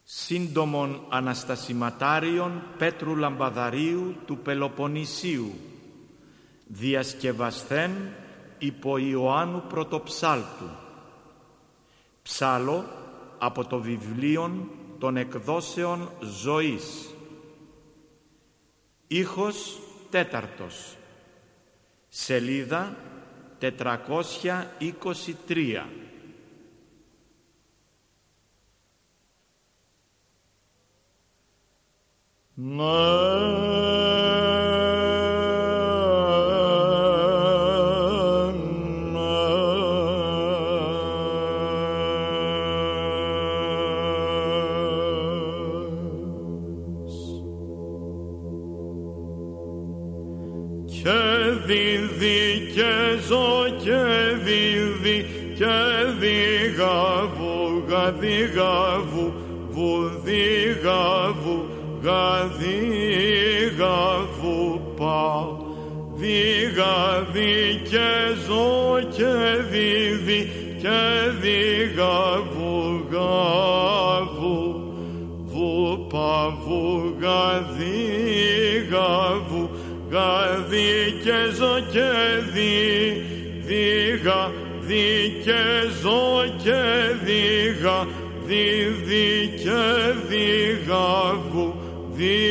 σύντομων αναστασιματάριων Πέτρου Λαμπαδαρίου του Πελοποννησίου, διασκευασθέν υπό Ιωάννου Πρωτοψάλτου. Ψάλο από το βιβλίον των εκδόσεων ζωής. Ήχος τέταρτος. Σελίδα 423. Γαδίγαβου, βουδίγαβου, γαδίγαβου πα. Δίγαβη και ζω και δίδι και δίγαβου γαβου. Βου πα βου γαδίγαβου, γαδί και ζω και δίγα. Δι και ζω και δίγα, δι και δίγαβου, δι